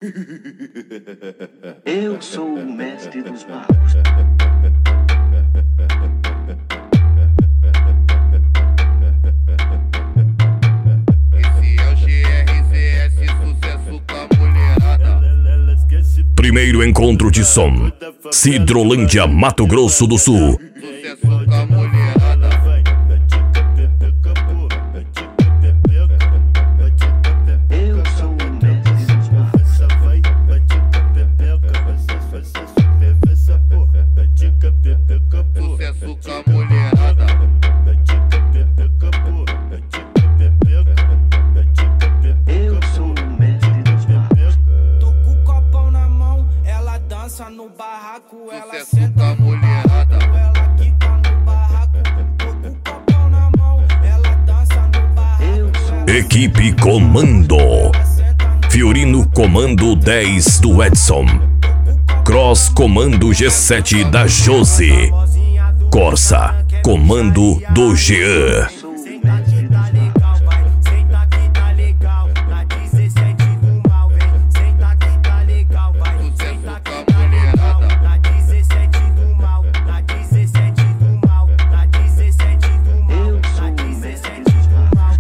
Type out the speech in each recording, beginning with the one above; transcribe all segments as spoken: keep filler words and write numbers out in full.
Eu sou o mestre dos magos. Esse é o G R Z S, sucesso com a mulherada. Primeiro encontro de som, Cidrolândia, Mato Grosso do Sul. Sucesso com a mulherada. Eu sou o mestre dos magos. Sucesso com a mulherada. Eu sou o mestre dos magos. Tô com o copão na mão, ela dança no barraco, ela Sucesso com senta a no mulherada. barraco, ela quica no barraco. Tô com o copão na mão, ela dança no barraco, Eu sou ela Equipe Comando. senta no Fiorino Comando dez do Edson. Cross Comando G sete da Josi. vozinha do Corsa Comando do Jean. sou o Senta mestre que tá dos magos. legal, vai, senta que tá legal. Na dezessete do mal, vem, senta que tá legal, vai, senta que tá legal. Na dezessete do mal, na dezessete do mal, na dezessete do mal, Eu sou na o dezessete mestre dos do mal.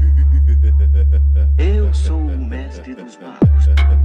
Eu sou o mestre dos magos.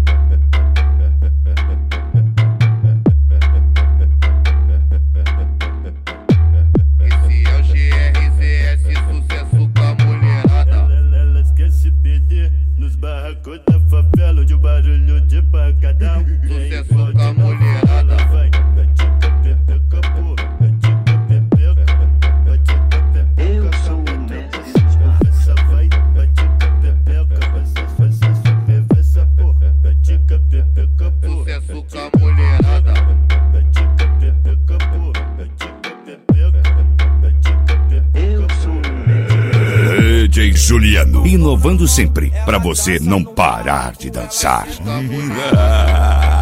Esse é o G R Z S, sucesso com a mulherada. Elas querem se perder nos barracos da favela, onde o barulho de pancadão. Sucesso com a mulherada. Vai, batica, pepeca, pô, batica, pepeca, batica, pepeca. Eu sou o mestre dos magos. Essa vai, batica, pepeca, você faz essa perversa, pô, batica, pepeca, pô, Sucesso com a mulherada. batica, pepeca, pô, batica, pepeca, batica, pepeca. Eu sou o mestre. D J Juliano, inovando sempre, pra você não parar de dançar. Com a mulherada.